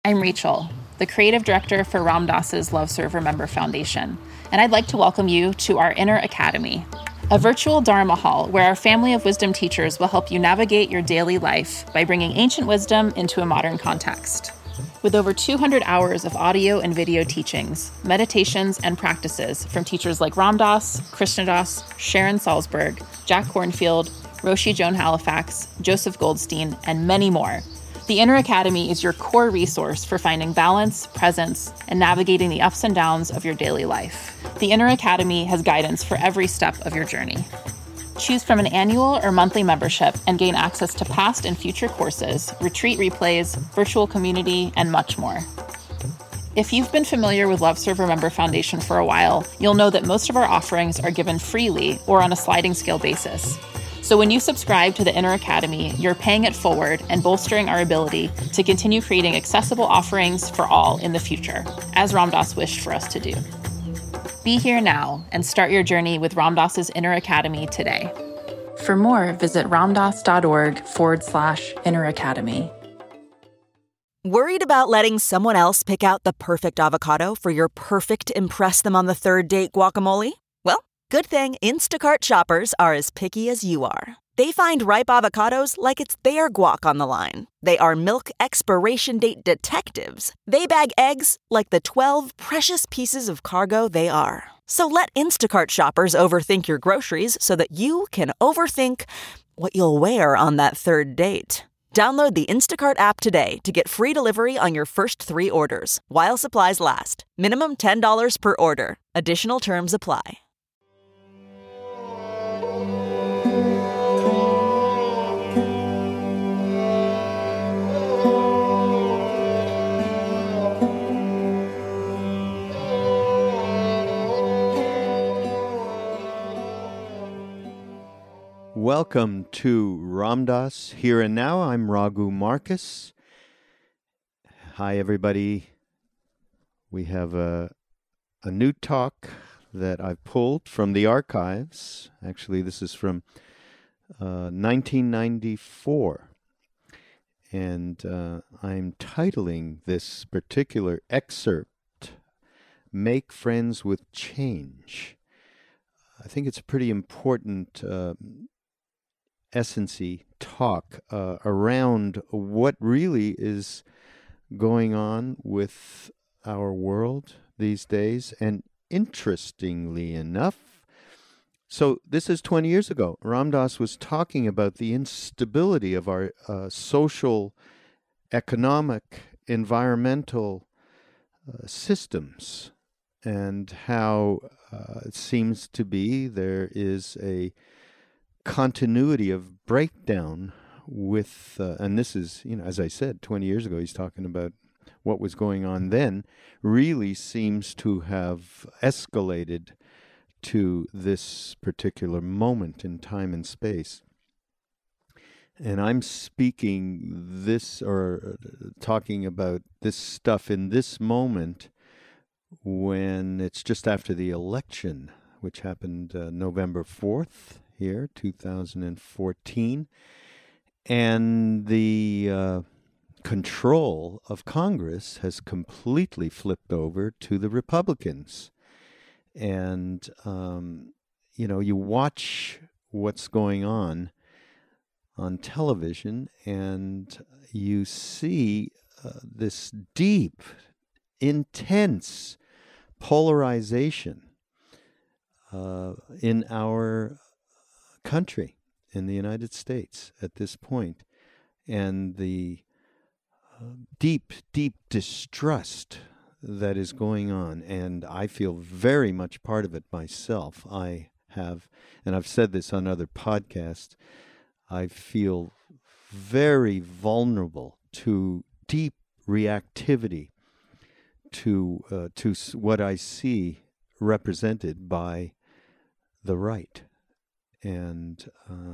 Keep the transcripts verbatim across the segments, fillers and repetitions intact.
I'm Rachel, the creative director for Ram Dass's Love Serve Remember Foundation, and I'd like to welcome you to our Inner Academy, a virtual Dharma hall where our family of wisdom teachers will help you navigate your daily life by bringing ancient wisdom into a modern context. With over two hundred hours of audio and video teachings, meditations, and practices from teachers like Ram Dass, Krishna Das, Sharon Salzberg, Jack Kornfield, Roshi Joan Halifax, Joseph Goldstein, and many more, the Inner Academy is your core resource for finding balance, presence, and navigating the ups and downs of your daily life. The Inner Academy has guidance for every step of your journey. Choose from an annual or monthly membership and gain access to past and future courses, retreat replays, virtual community, and much more. If you've been familiar with Love Serve Remember Foundation for a while, you'll know that most of our offerings are given freely or on a sliding scale basis. So when you subscribe to the Inner Academy, you're paying it forward and bolstering our ability to continue creating accessible offerings for all in the future, as Ram Dass wished for us to do. Be here now and start your journey with Ram Dass's Inner Academy today. For more, visit ramdass.org forward slash Inner Academy. Worried about letting someone else pick out the perfect avocado for your perfect impress them on the third date guacamole? Well, good thing Instacart shoppers are as picky as you are. They find ripe avocados like it's their guac on the line. They are milk expiration date detectives. They bag eggs like the twelve precious pieces of cargo they are. So let Instacart shoppers overthink your groceries so that you can overthink what you'll wear on that third date. Download the Instacart app today to get free delivery on your first three orders, while supplies last. Minimum ten dollars per order. Additional terms apply. Welcome to Ram Dass Here and Now. I'm Raghu Marcus. Hi, everybody. We have a, a new talk that I've pulled from the archives. Actually, this is from uh, nineteen ninety-four. And uh, I'm titling this particular excerpt, Make Friends with Change. I think it's a pretty important uh, essency talk uh, around what really is going on with our world these days. And interestingly enough, so this is twenty years ago. Ram Dass was talking about the instability of our uh, social, economic, environmental uh, systems, and how uh, it seems to be there is a continuity of breakdown with, uh, and this is, you know, as I said, twenty years ago, he's talking about what was going on then, really seems to have escalated to this particular moment in time and space. And I'm speaking this, or talking about this stuff in this moment when it's just after the election, which happened uh, November fourth here, two thousand fourteen, and the uh, control of Congress has completely flipped over to the Republicans. And, um, you know, you watch what's going on on television, and you see uh, this deep, intense polarization uh, in our country, in the United States at this point, and the uh, deep, deep distrust that is going on. And I feel very much part of it myself. I have, and I've said this on other podcasts, I feel very vulnerable to deep reactivity to uh, to what I see represented by the right. And uh,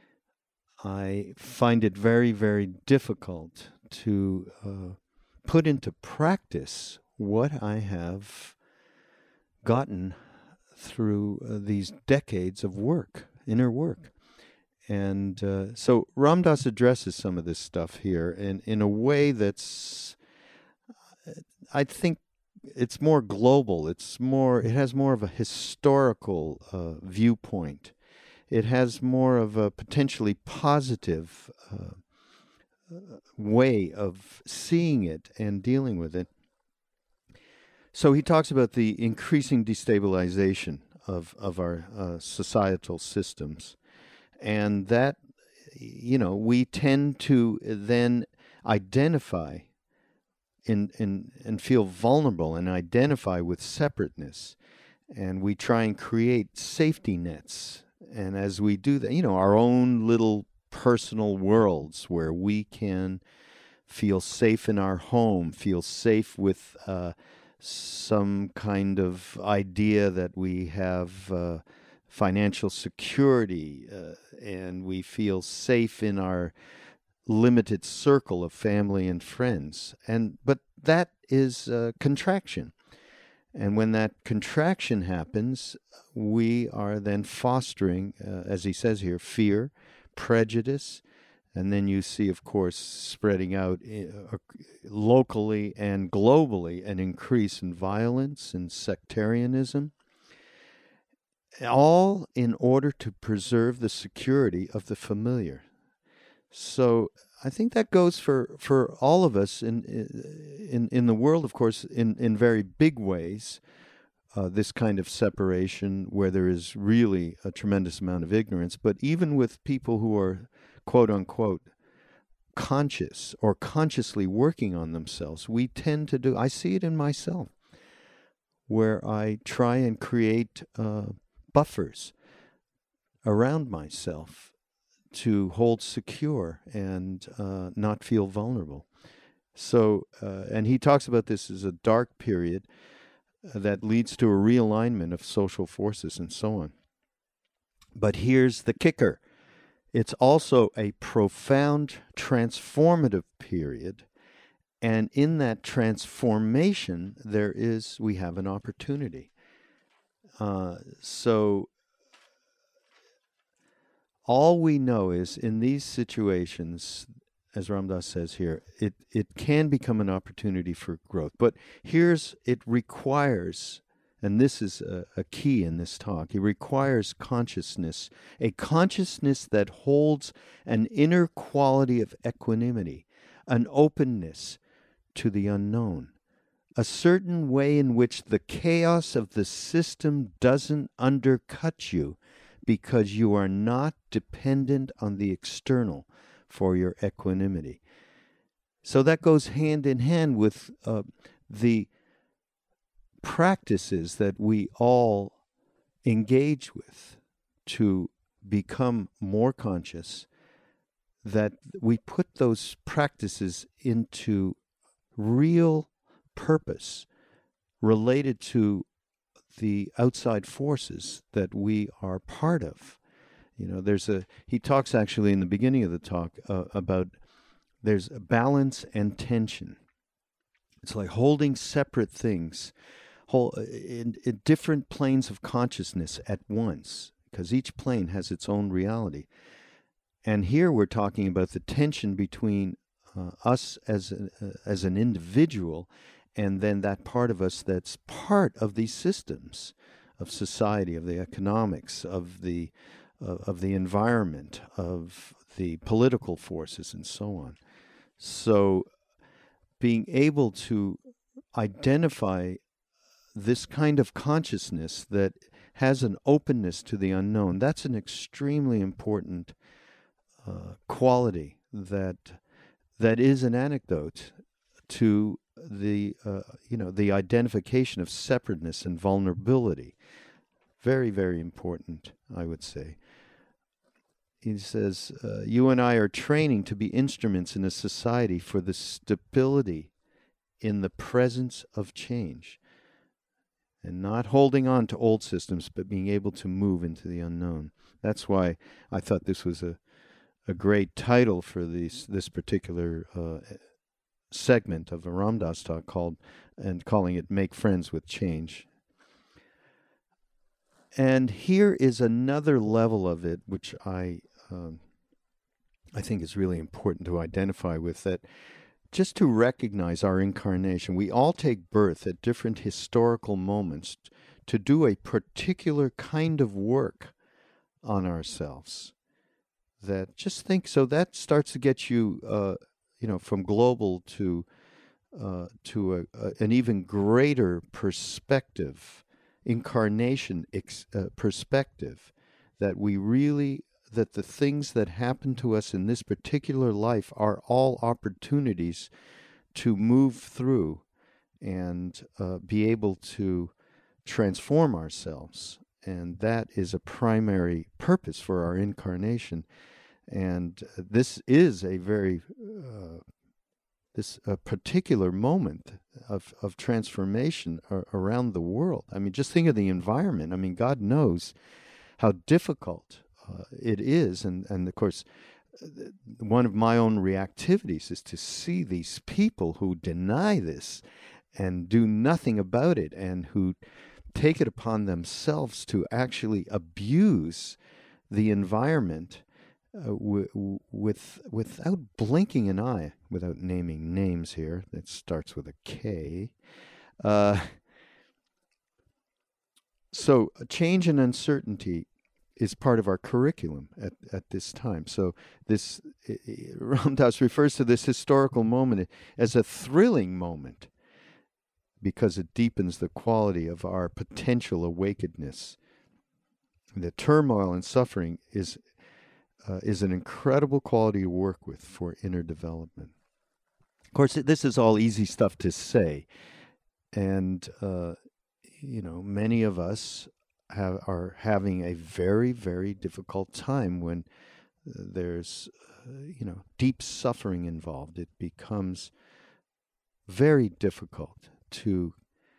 I find it very, very difficult to uh, put into practice what I have gotten through uh, these decades of work, inner work. And uh, so Ram Dass addresses some of this stuff here in, in a way that's I think it's more global. It's more. It has more of a historical uh, viewpoint. It has more of a potentially positive uh, way of seeing it and dealing with it. So he talks about the increasing destabilization of of our uh, societal systems, and that, you know, we tend to then identify in in and feel vulnerable and identify with separateness, and we try and create safety nets. And as we do that, you know, our own little personal worlds where we can feel safe in our home, feel safe with uh, some kind of idea that we have uh, financial security, uh, and we feel safe in our limited circle of family and friends. And but that is uh, contraction. And when that contraction happens, we are then fostering, uh, as he says here, fear, prejudice, and then you see, of course, spreading out uh, locally and globally an increase in violence and sectarianism, all in order to preserve the security of the familiar. So I think that goes for, for all of us in in in the world, of course, in, in very big ways, uh, this kind of separation where there is really a tremendous amount of ignorance. But even with people who are, quote unquote, conscious or consciously working on themselves, we tend to do, I see it in myself, where I try and create uh, buffers around myself to hold secure and uh, not feel vulnerable. So, uh, and he talks about this as a dark period uh, that leads to a realignment of social forces and so on. But here's the kicker. It's also a profound transformative period. And in that transformation, there is, we have an opportunity. Uh, so, all we know is in these situations, as Ram Dass says here, it, it can become an opportunity for growth. But here's, it requires, and this is a, a key in this talk, it requires consciousness, a consciousness that holds an inner quality of equanimity, an openness to the unknown, a certain way in which the chaos of the system doesn't undercut you, because you are not dependent on the external for your equanimity. So that goes hand in hand with uh, the practices that we all engage with to become more conscious, that we put those practices into real purpose related to the outside forces that we are part of. You know, there's a, he talks actually in the beginning of the talk uh, about there's a balance and tension. It's like holding separate things whole, in, in different planes of consciousness at once, because each plane has its own reality. And here we're talking about the tension between uh, us as a, uh, as an individual and then that part of us that's part of these systems of society, of the economics, of the uh, of the environment, of the political forces, and so on. So being able to identify this kind of consciousness that has an openness to the unknown, that's an extremely important uh, quality that that is an antidote to the uh, you know the identification of separateness and vulnerability. Very, very important, I would say. He says, uh, you and I are training to be instruments in a society for the stability in the presence of change, and not holding on to old systems, but being able to move into the unknown. That's why I thought this was a, a great title for these, this particular uh, segment of a Ram Dass talk, called, and calling it Make Friends with Change. And here is another level of it, which I um, I think is really important to identify with, that just to recognize our incarnation. We all take birth at different historical moments to do a particular kind of work on ourselves. That just think, so that starts to get you, uh, you know, from global to uh, to a, a, an even greater perspective, incarnation ex, uh, perspective, that we really, that the things that happen to us in this particular life are all opportunities to move through and uh, be able to transform ourselves. And that is a primary purpose for our incarnation. And this is a very, uh, this a particular moment of, of transformation ar- around the world. I mean, just think of the environment. I mean, God knows how difficult uh, it is. And, and of course, one of my own reactivities is to see these people who deny this and do nothing about it, and who take it upon themselves to actually abuse the environment uh, w- w- with without blinking an eye, without naming names here. That starts with a K. Uh, so change and uncertainty is part of our curriculum at, at this time. So this Ram Dass refers to this historical moment as a thrilling moment, because it deepens the quality of our potential awakenedness. The turmoil and suffering is uh, is an incredible quality to work with for inner development. Of course, this is all easy stuff to say, and uh, you know, many of us have, are having a very, very difficult time when uh, there's uh, you know, deep suffering involved. It becomes very difficult to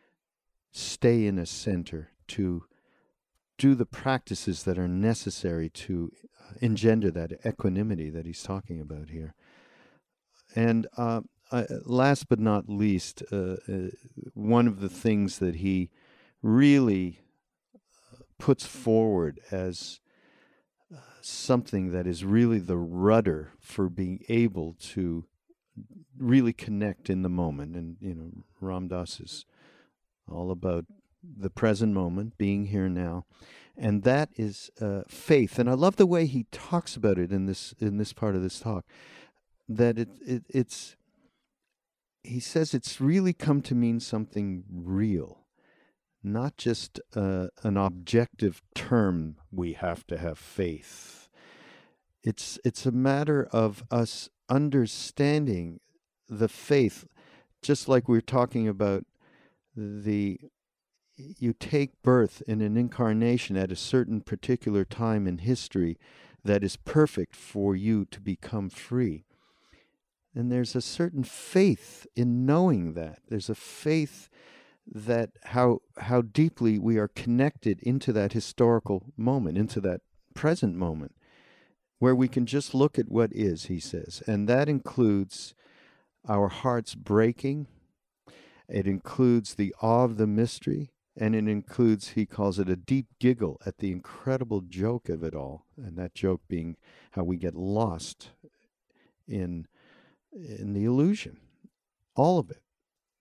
stay in a center, to do the practices that are necessary to uh, engender that equanimity that he's talking about here. And uh, uh, last but not least, uh, uh, one of the things that he really puts forward as uh, something that is really the rudder for being able to really connect in the moment. And, you know, Ram Dass is all about the present moment, being here now. And that is uh, faith. And I love the way he talks about it in this in this part of this talk, that it, it it's, he says it's really come to mean something real, not just uh, an objective term, we have to have faith. It's it's a matter of us understanding the faith, just like we're talking about the, you take birth in an incarnation at a certain particular time in history that is perfect for you to become free. And there's a certain faith in knowing that. There's a faith that how how deeply we are connected into that historical moment, into that present moment, where we can just look at what is, he says. And that includes our hearts breaking. It includes the awe of the mystery. And it includes, he calls it, a deep giggle at the incredible joke of it all. And that joke being how we get lost in, in the illusion. All of it.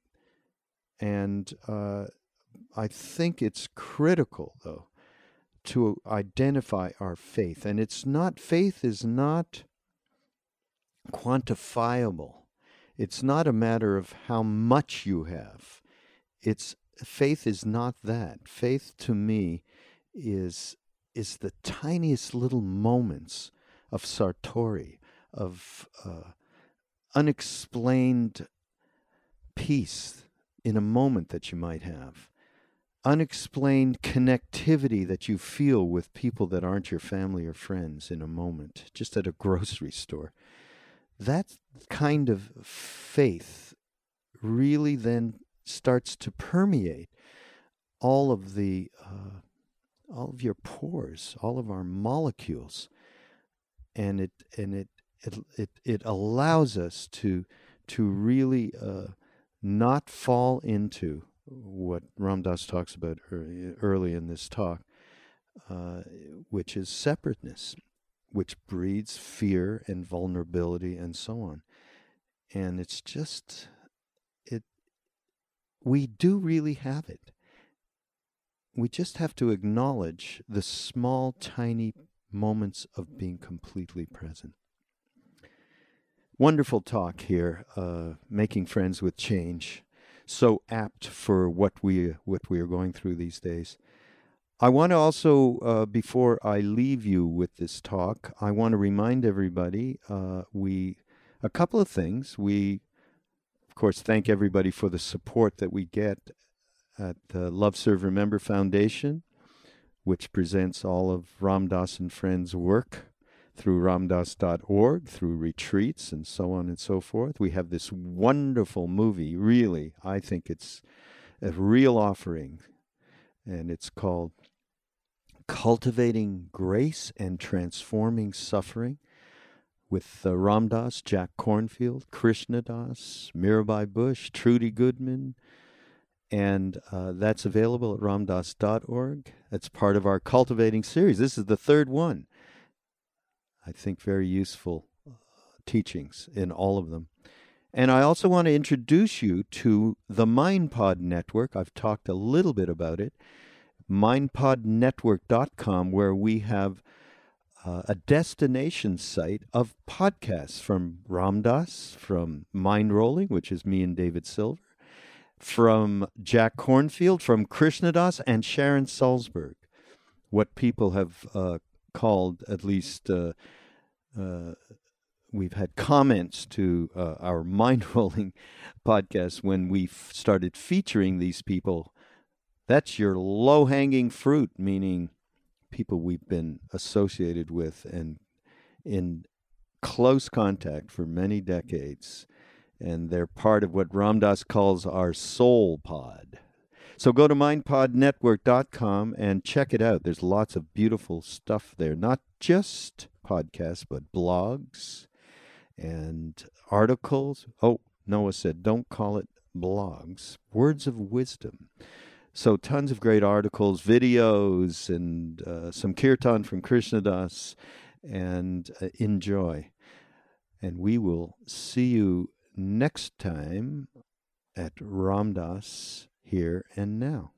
And uh, I think it's critical, though, to identify our faith. And it's not, faith is not quantifiable. It's not a matter of how much you have. It's, faith is not that. Faith to me is, is the tiniest little moments of Sartori, of uh, unexplained peace in a moment that you might have, unexplained connectivity that you feel with people that aren't your family or friends in a moment, just at a grocery store. That kind of faith really then starts to permeate all of the, uh, all of your pores, all of our molecules, and it and it it it, it allows us to to really uh, not fall into what Ram Dass talks about early, early in this talk, uh, which is separateness, which breeds fear and vulnerability and so on. And it's just, it. we do really have it. We just have to acknowledge the small, tiny moments of being completely present. Wonderful talk here, uh, making friends with change. So apt for what we what we are going through these days. I want to also, uh, before I leave you with this talk, I want to remind everybody uh, we a couple of things. We, of course, thank everybody for the support that we get at the Love Serve Remember Foundation, which presents all of Ram Dass and Friends' work through ramdass dot org, through retreats and so on and so forth. We have this wonderful movie, really, I think it's a real offering, and it's called Cultivating Grace and Transforming Suffering, with uh, Ram Dass, Jack Kornfield, Krishna Das, Mirabai Bush, Trudy Goodman, and uh, that's available at ramdass dot org. It's part of our Cultivating series. This is the third one. I think very useful uh, teachings in all of them. And I also want to introduce you to the MindPod Network. I've talked a little bit about it. mind pod network dot com, where we have uh, a destination site of podcasts from Ram Dass, from Mind Rolling, which is me and David Silver, from Jack Kornfield, from Krishna Das, and Sharon Salzberg. What people have uh, called, at least uh, uh, we've had comments to uh, our Mind Rolling podcast when we f- started featuring these people. That's your low-hanging fruit, meaning people we've been associated with and in close contact for many decades. And they're part of what Ram Dass calls our soul pod. So go to mind pod network dot com and check it out. There's lots of beautiful stuff there, not just podcasts, but blogs and articles. Oh, Noah said, don't call it blogs. Words of wisdom. So tons of great articles, videos, and uh, some kirtan from Krishna Das, and uh, enjoy. And we will see you next time at Ram Dass Here and Now.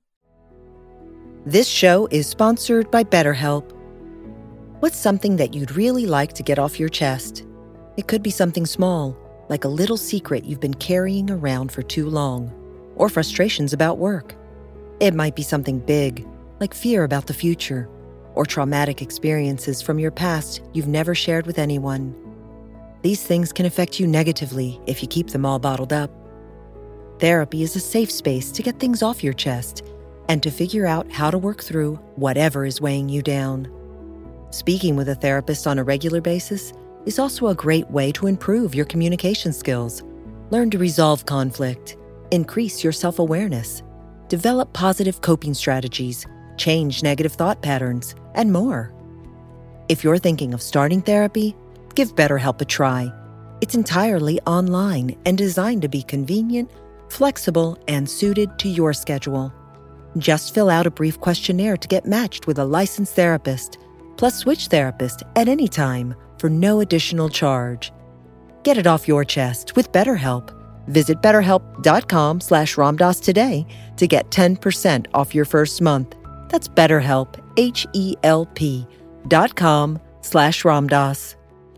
This show is sponsored by BetterHelp. What's something that you'd really like to get off your chest? It could be something small, like a little secret you've been carrying around for too long, or frustrations about work. It might be something big, like fear about the future, or traumatic experiences from your past you've never shared with anyone. These things can affect you negatively if you keep them all bottled up. Therapy is a safe space to get things off your chest and to figure out how to work through whatever is weighing you down. Speaking with a therapist on a regular basis is also a great way to improve your communication skills, learn to resolve conflict, increase your self-awareness, develop positive coping strategies, change negative thought patterns, and more. If you're thinking of starting therapy, give BetterHelp a try. It's entirely online and designed to be convenient, flexible, and suited to your schedule. Just fill out a brief questionnaire to get matched with a licensed therapist, plus switch therapist at any time for no additional charge. Get it off your chest with BetterHelp. Visit betterhelp.com slash ramdass today to get ten percent off your first month. That's BetterHelp, H-E-L-P dot com slash ramdass.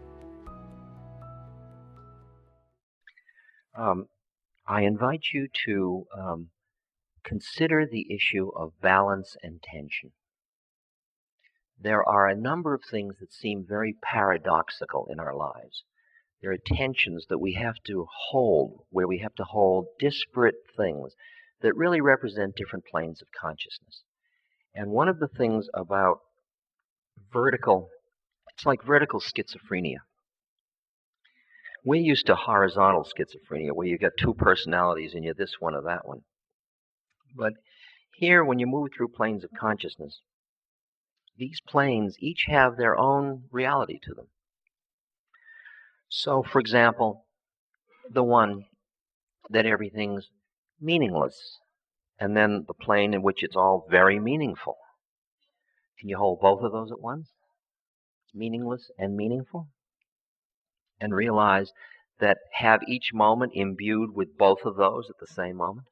Um, I invite you to um, consider the issue of balance and tension. There are a number of things that seem very paradoxical in our lives. There are tensions that we have to hold, where we have to hold disparate things that really represent different planes of consciousness. And one of the things about vertical, it's like vertical schizophrenia. We're used to horizontal schizophrenia, where you've got two personalities and you're this one or that one. But here, when you move through planes of consciousness, these planes each have their own reality to them. So, for example, the one that everything's meaningless, and then the plane in which it's all very meaningful. Can you hold both of those at once? Meaningless and meaningful? And realize that have each moment imbued with both of those at the same moment?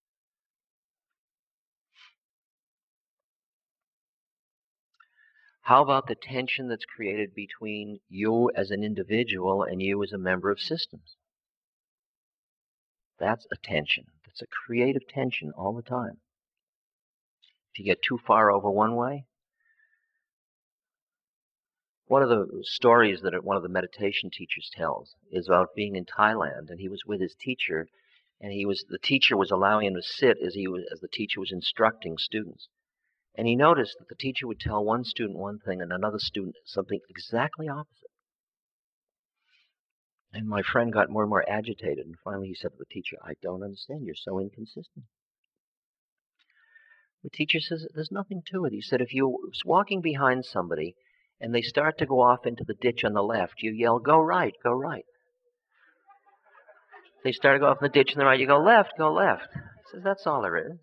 How about the tension that's created between you as an individual and you as a member of systems? That's a tension. That's a creative tension all the time. If you get too far over one way, one of the stories that one of the meditation teachers tells is about being in Thailand, and he was with his teacher, and he was the teacher was allowing him to sit as he was as the teacher was instructing students. And he noticed that the teacher would tell one student one thing and another student something exactly opposite. And my friend got more and more agitated, and finally he said to the teacher, "I don't understand, you're so inconsistent." The teacher says, "There's nothing to it." He said, "If you're walking behind somebody and they start to go off into the ditch on the left, you yell, 'Go right, go right.' If they start to go off in the ditch on the right, you go, 'Left, go left.'" He says, "That's all there is."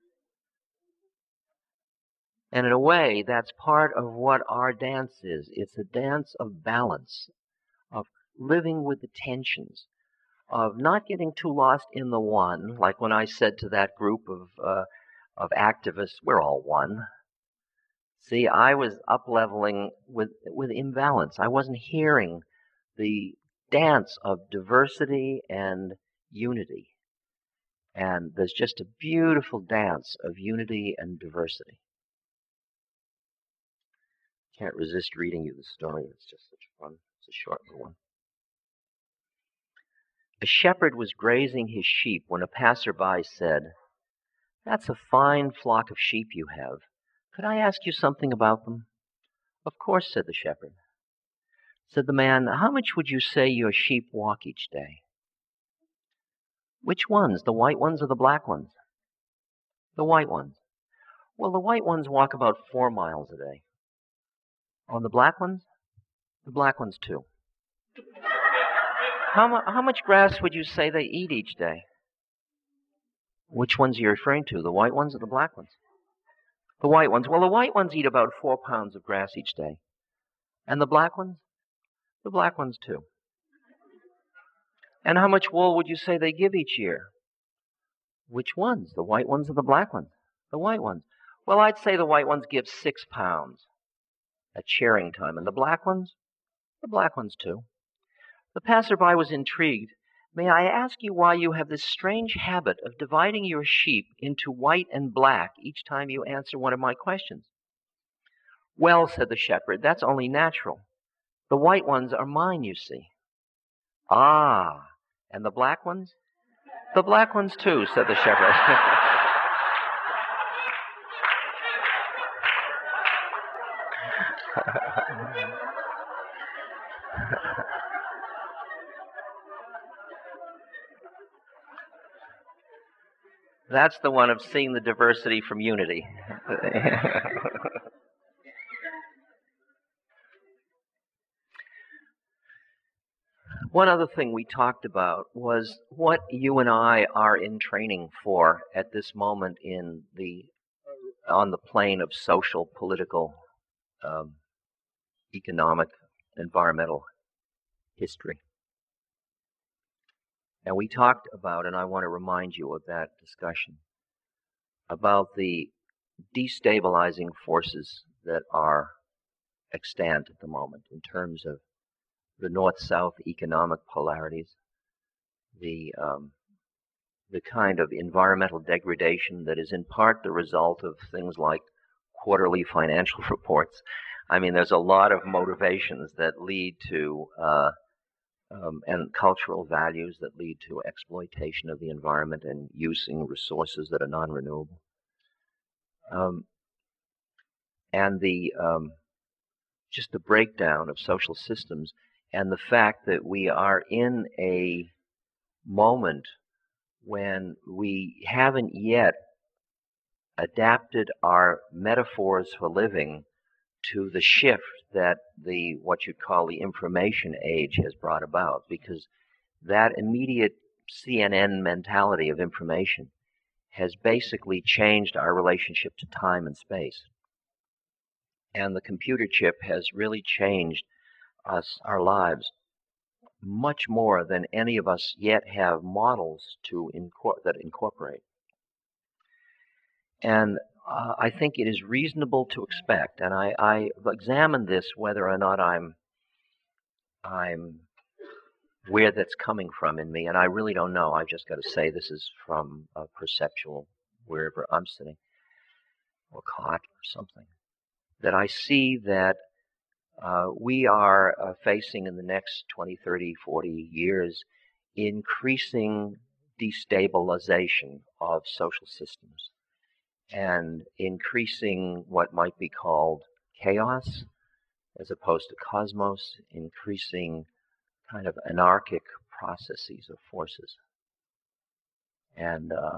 And in a way, that's part of what our dance is. It's a dance of balance, of living with the tensions, of not getting too lost in the one, like when I said to that group of uh, of activists, "We're all one." See, I was up-leveling with, with imbalance. I wasn't hearing the dance of diversity and unity. And there's just a beautiful dance of unity and diversity. Can't resist reading you the story. It's just such fun. It's a short one. A shepherd was grazing his sheep when a passerby said, "That's a fine flock of sheep you have. Could I ask you something about them?" "Of course," said the shepherd. Said the man, "How much would you say your sheep walk each day?" "Which ones, the white ones or the black ones?" "The white ones." "Well, the white ones walk about four miles a day." "On the black ones?" "The black ones too." How, mu- how much grass would you say they eat each day?" "Which ones are you referring to, the white ones or the black ones?" "The white ones." "Well, the white ones eat about four pounds of grass each day." "And the black ones?" "The black ones too." "And how much wool would you say they give each year?" "Which ones, the white ones or the black ones?" "The white ones." "Well, I'd say the white ones give six pounds at shearing time. And the black ones?" "The black ones too." The passerby was intrigued. "May I ask you why you have this strange habit of dividing your sheep into white and black each time you answer one of my questions?" "Well," said the shepherd, "that's only natural. The white ones are mine, you see." "Ah, and the black ones?" "The black ones too," said the shepherd. That's the one of seeing the diversity from unity. One other thing we talked about was what you and I are in training for at this moment in the on the plane of social, political, um, economic, environmental history. And we talked about, and I want to remind you of that discussion, about the destabilizing forces that are extant at the moment in terms of the north-south economic polarities, the um, the kind of environmental degradation that is in part the result of things like quarterly financial reports. I mean, there's a lot of motivations that lead to uh, um, and cultural values that lead to exploitation of the environment and using resources that are non-renewable. Um, and the um, just the breakdown of social systems and the fact that we are in a moment when we haven't yet adapted our metaphors for living to the shift that the what you'd call the information age has brought about, because that immediate C N N mentality of information has basically changed our relationship to time and space. And the computer chip has really changed us, our lives. much more than any of us yet have models to incor- that incorporate. And uh, I think it is reasonable to expect, and I, I examined this whether or not I'm I'm where that's coming from in me, and I really don't know. I've just got to say this is from a perceptual wherever I'm sitting, or caught or something, that I see that uh, we are uh, facing in the next twenty, thirty, forty years increasing destabilization of social systems and increasing what might be called chaos as opposed to cosmos, increasing kind of anarchic processes of forces. And uh,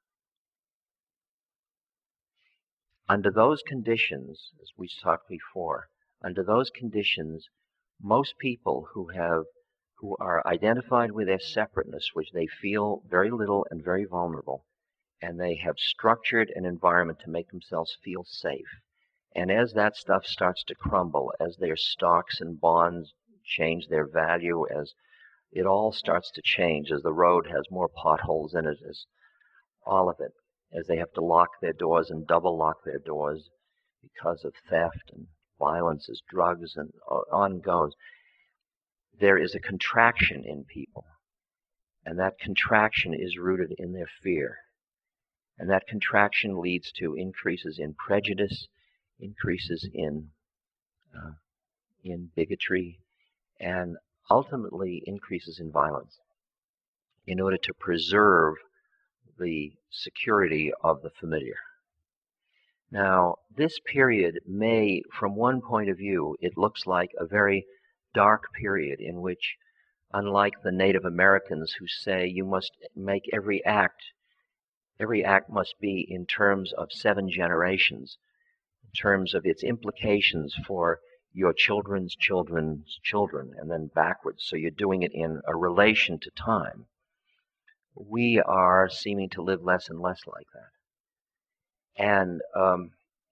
under those conditions, as we talked before, under those conditions, most people who have who are identified with their separateness, which they feel very little and very vulnerable, and they have structured an environment to make themselves feel safe. And as that stuff starts to crumble, as their stocks and bonds change their value, as it all starts to change, as the road has more potholes in it, as all of it, as they have to lock their doors and double lock their doors because of theft and violence, as drugs, and on goes, there is a contraction in people. And that contraction is rooted in their fear. And that contraction leads to increases in prejudice, increases in uh, in bigotry, and ultimately increases in violence in order to preserve the security of the familiar. Now, this period may, from one point of view, it looks like a very dark period in which, unlike the Native Americans who say you must make every act, every act must be in terms of seven generations, in terms of its implications for your children's children's children, and then backwards. So you're doing it in a relation to time. We are seeming to live less and less like that. And um,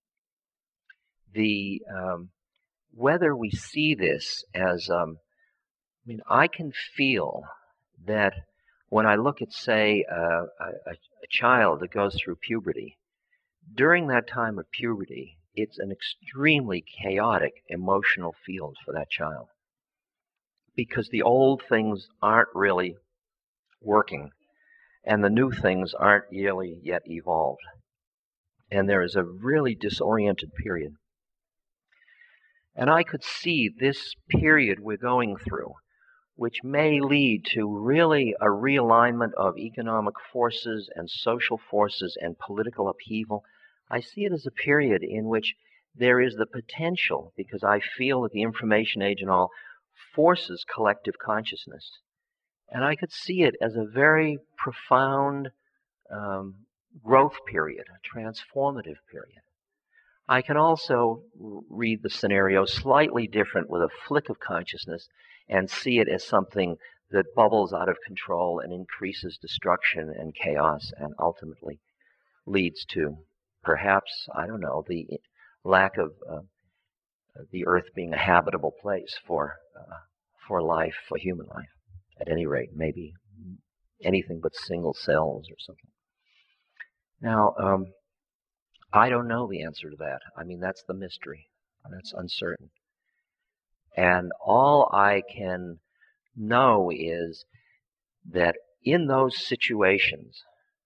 the um, whether we see this as, um, I mean, I can feel that when I look at, say, uh, a, a child that goes through puberty, during that time of puberty, it's an extremely chaotic emotional field for that child because the old things aren't really working and the new things aren't really yet evolved. And there is a really disoriented period. And I could see this period we're going through, which may lead to really a realignment of economic forces and social forces and political upheaval. I see it as a period in which there is the potential, because I feel that the information age and all forces collective consciousness. And I could see it as a very profound um, growth period, a transformative period. I can also read the scenario slightly different with a flick of consciousness and see it as something that bubbles out of control and increases destruction and chaos and ultimately leads to perhaps, I don't know, the lack of uh, the earth being a habitable place for uh, for life, for human life. At any rate, maybe anything but single cells or something. Now, um, I don't know the answer to that. I mean, that's the mystery. That's uncertain. And all I can know is that in those situations,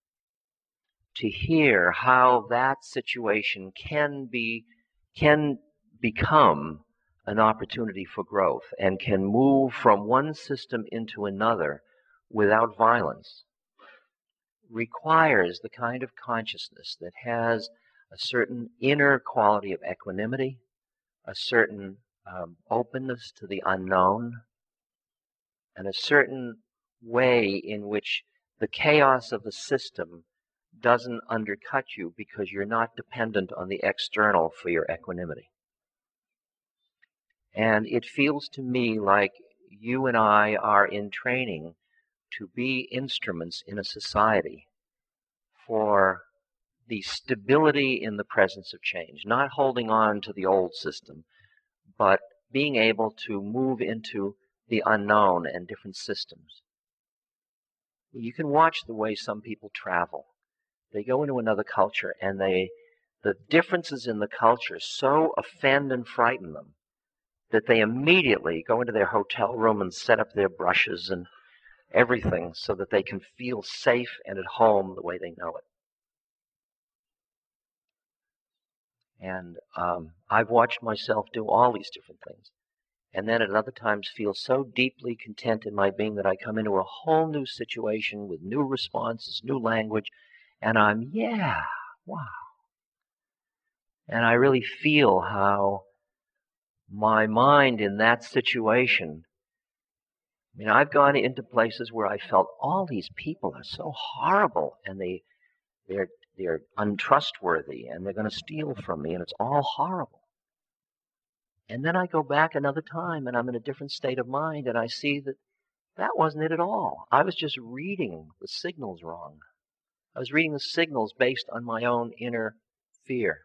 to hear how that situation can be, can become an opportunity for growth and can move from one system into another without violence requires the kind of consciousness that has a certain inner quality of equanimity, a certain um, openness to the unknown, and a certain way in which the chaos of the system doesn't undercut you because you're not dependent on the external for your equanimity. And it feels to me like you and I are in training to be instruments in a society for the stability in the presence of change, not holding on to the old system, but being able to move into the unknown and different systems. You can watch the way some people travel. They go into another culture, and they, the differences in the culture so offend and frighten them that they immediately go into their hotel room and set up their brushes and everything so that they can feel safe and at home the way they know it. And um, I've watched myself do all these different things. And then at other times feel so deeply content in my being that I come into a whole new situation with new responses, new language, and I'm, yeah, wow. And I really feel how my mind in that situation, I mean, I've gone into places where I felt all these people are so horrible, and they, they're, they're untrustworthy, and they're going to steal from me, and it's all horrible. And then I go back another time, and I'm in a different state of mind, and I see that that wasn't it at all. I was just reading the signals wrong. I was reading the signals based on my own inner fear.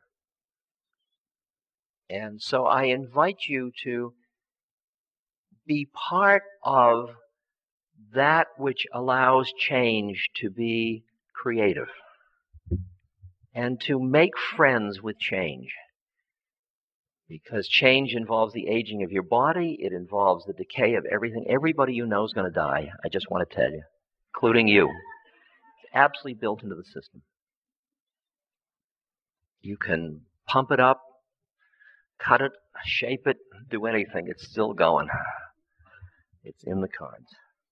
And so I invite you to be part of that which allows change to be creative and to make friends with change. Because change involves the aging of your body. It involves the decay of everything. Everybody you know is going to die, I just want to tell you, including you. It's absolutely built into the system. You can pump it up, cut it, shape it, do anything. It's still going. It's in the cards.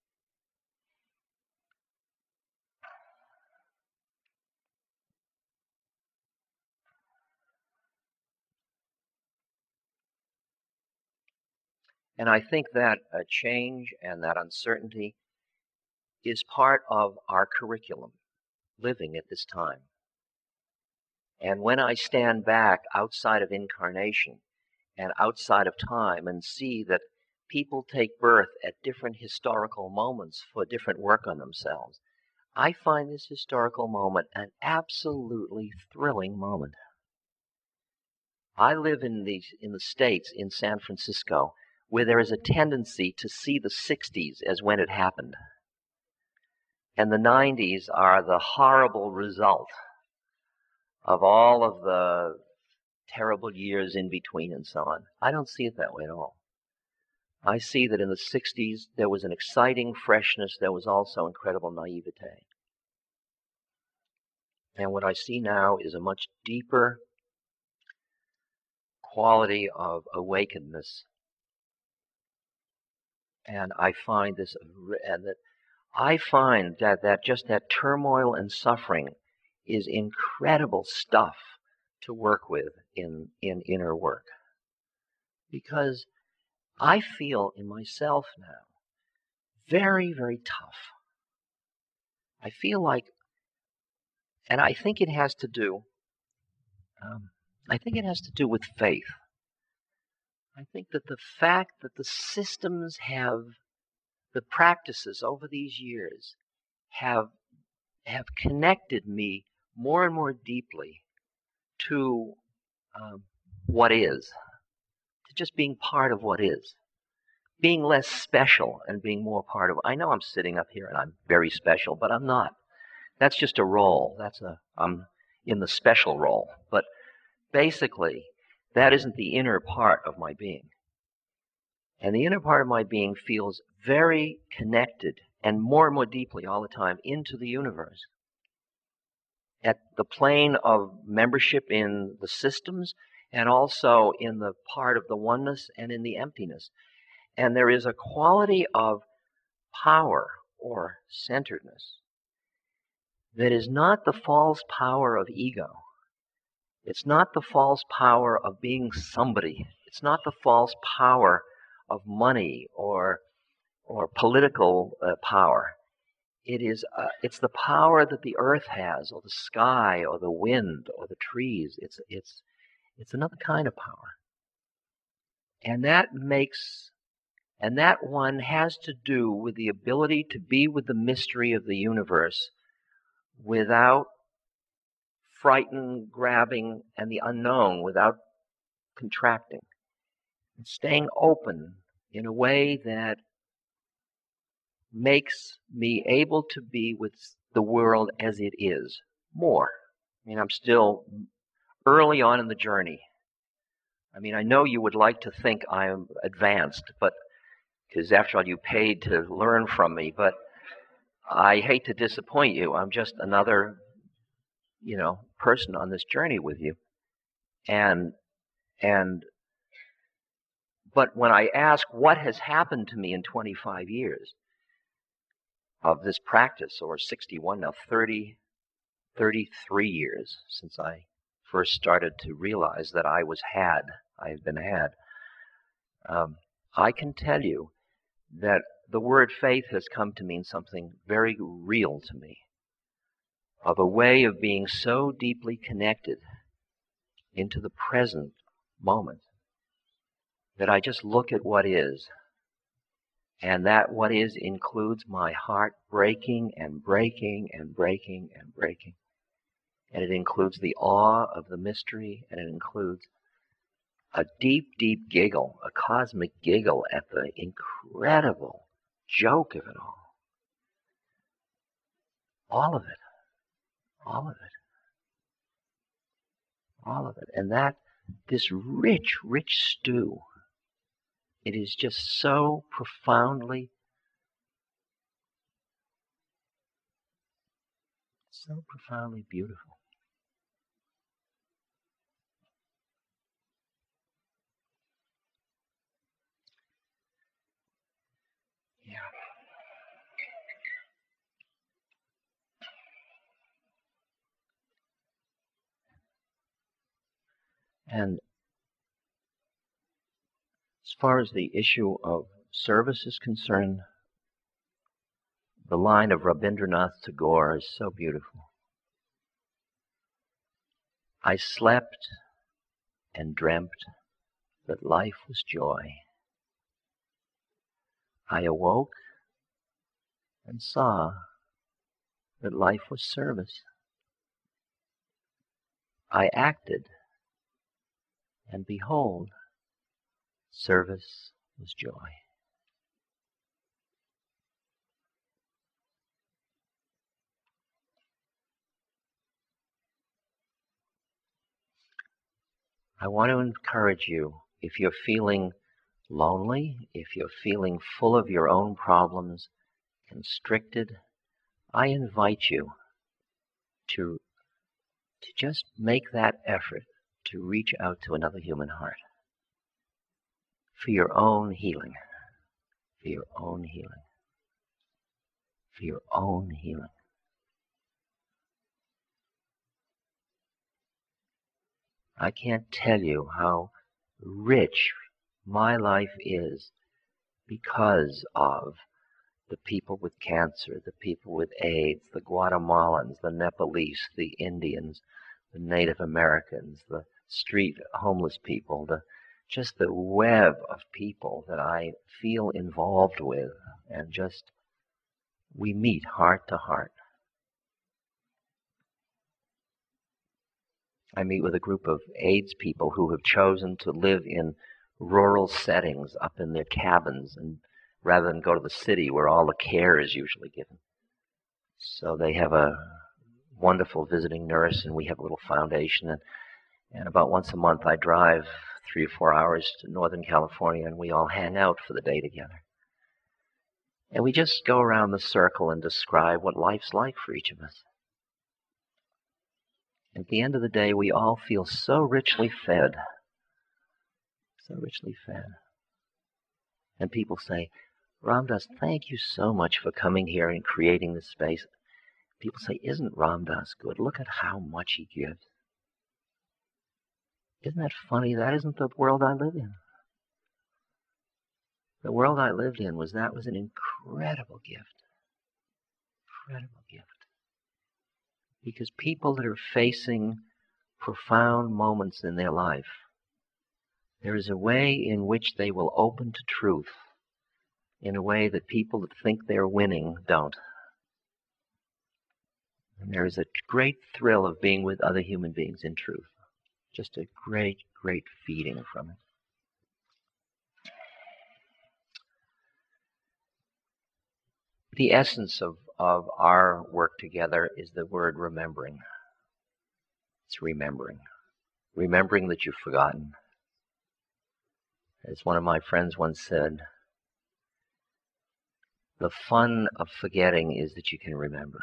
And I think that a change and that uncertainty is part of our curriculum, living at this time. And when I stand back outside of incarnation and outside of time and see that people take birth at different historical moments for different work on themselves, I find this historical moment an absolutely thrilling moment. I live in the, in the States, in San Francisco, where there is a tendency to see the sixties as when it happened. And the nineties are the horrible result of all of the terrible years in between and so on. I don't see it that way at all. I see that in the sixties there was an exciting freshness, there was also incredible naivete. And what I see now is a much deeper quality of awakenedness. And I find this, and that I find that, that just that turmoil and suffering is incredible stuff to work with in, in inner work. Because I feel in myself now very, very tough. I feel like, and I think it has to do, um, I think it has to do with faith. I think that the fact that the systems have, the practices over these years have, have connected me more and more deeply to um, what is, to just being part of what is, being less special and being more part of. I know I'm sitting up here and I'm very special, but I'm not. That's just a role. That's a I'm in the special role. But basically, that isn't the inner part of my being. And the inner part of my being feels very connected and more and more deeply all the time into the universe. At the plane of membership in the systems and also in the part of the oneness and in the emptiness. And there is a quality of power or centeredness that is not the false power of ego. It's not the false power of being somebody. It's not the false power of money or or political uh, power. It is uh, it's the power that the earth has, or the sky, or the wind, or the trees. It's it's it's another kind of power. And that makes and that one has to do with the ability to be with the mystery of the universe without frightened, grabbing, and the unknown, without contracting. And staying open in a way that makes me able to be with the world as it is more. I mean, I'm still early on in the journey. I mean, I know you would like to think I'm advanced, but because after all, you paid to learn from me, but I hate to disappoint you. I'm just another, you know, person on this journey with you. And, and, but when I ask what has happened to me in twenty-five years of this practice, or sixty-one now, thirty, thirty-three years since I first started to realize that I was had, I had been had, um, I can tell you that the word faith has come to mean something very real to me, of a way of being so deeply connected into the present moment that I just look at what is, and that what is includes my heart breaking and breaking and breaking and breaking. And it includes the awe of the mystery, and it includes a deep, deep giggle, a cosmic giggle at the incredible joke of it all. All of it. All of it. All of it. And that, this rich, rich stew, it is just so profoundly, so profoundly beautiful. Yeah. And as far as the issue of service is concerned, the line of Rabindranath Tagore is so beautiful. I slept and dreamt that life was joy. I awoke and saw that life was service. I acted, and behold, service was joy. I want to encourage you, if you're feeling lonely, if you're feeling full of your own problems, constricted, I invite you to, to just make that effort to reach out to another human heart for your own healing, for your own healing, for your own healing. I can't tell you how rich my life is because of the people with cancer, the people with AIDS, the Guatemalans, the Nepalese, the Indians, the Native Americans, the street homeless people, the just the web of people that I feel involved with, and just we meet heart to heart. I meet with a group of AIDS people who have chosen to live in rural settings up in their cabins, and rather than go to the city where all the care is usually given. So they have a wonderful visiting nurse, and we have a little foundation, and, and about once a month I drive three or four hours to Northern California, and we all hang out for the day together. And we just go around the circle and describe what life's like for each of us. At the end of the day, we all feel so richly fed, so richly fed. And people say, Ram Dass, thank you so much for coming here and creating this space. People say, isn't Ram Dass good? Look at how much he gives. Isn't that funny? That isn't the world I live in. The world I lived in was that was an incredible gift. Incredible gift. Because people that are facing profound moments in their life, there is a way in which they will open to truth in a way that people that think they're winning don't. And there is a great thrill of being with other human beings in truth. Just a great, great feeding from it. the essence of, of our work together is the word remembering. It's remembering. Remembering that you've forgotten. As one of my friends once said, the fun of forgetting is that you can remember.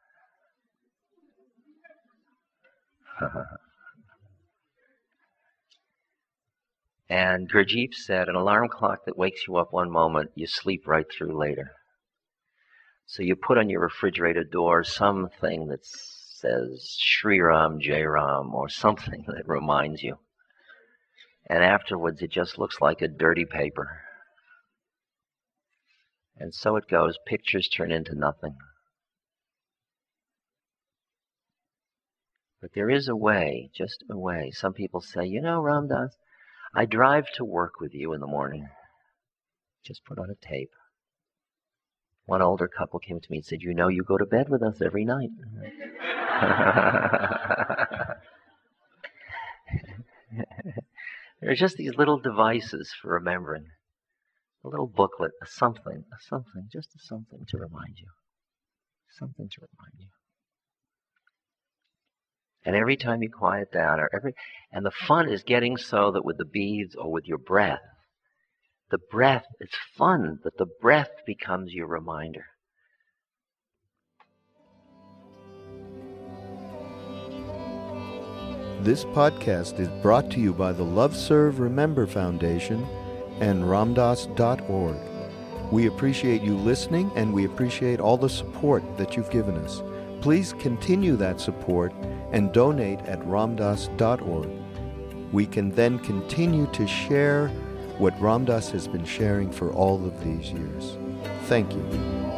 And Gurdjieff said, an alarm clock that wakes you up one moment, you sleep right through later. So you put on your refrigerator door something that says Shri Ram, Jai Ram, or something that reminds you. And afterwards it just looks like a dirty paper. And so it goes. Pictures turn into nothing. But there is a way, just a way. Some people say, you know, Ram Dass, I drive to work with you in the morning. Just put on a tape. One older couple came to me and said, you know, you go to bed with us every night. There are just these little devices for remembering. A little booklet, a something, a something, just a something to remind you. Something to remind you. And every time you quiet down, or every, and the fun is getting so that with the beads or with your breath, the breath, it's fun, but the breath becomes your reminder. This podcast is brought to you by the Love Serve Remember Foundation and ramdass dot org. We appreciate you listening, and we appreciate all the support that you've given us. Please continue that support and donate at ramdass dot org. We can then continue to share what Ram Dass has been sharing for all of these years. Thank you.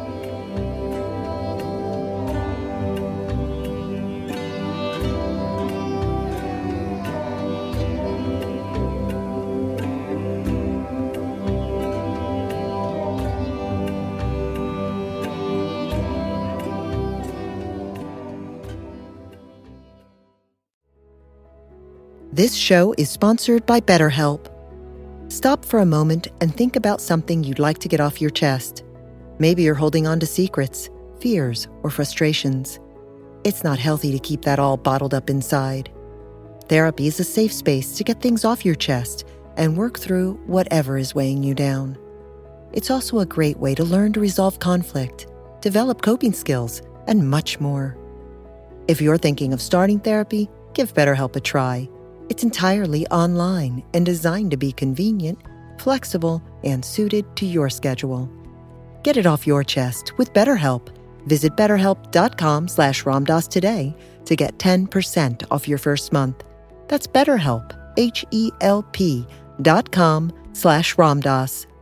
This show is sponsored by BetterHelp. Stop for a moment and think about something you'd like to get off your chest. Maybe you're holding on to secrets, fears, or frustrations. It's not healthy to keep that all bottled up inside. Therapy is a safe space to get things off your chest and work through whatever is weighing you down. It's also a great way to learn to resolve conflict, develop coping skills, and much more. If you're thinking of starting therapy, give BetterHelp a try. It's entirely online and designed to be convenient, flexible, and suited to your schedule. Get it off your chest with BetterHelp. Visit betterhelp.com slash ramdass today to get ten percent off your first month. That's BetterHelp, H E L P dot com slash ramdass.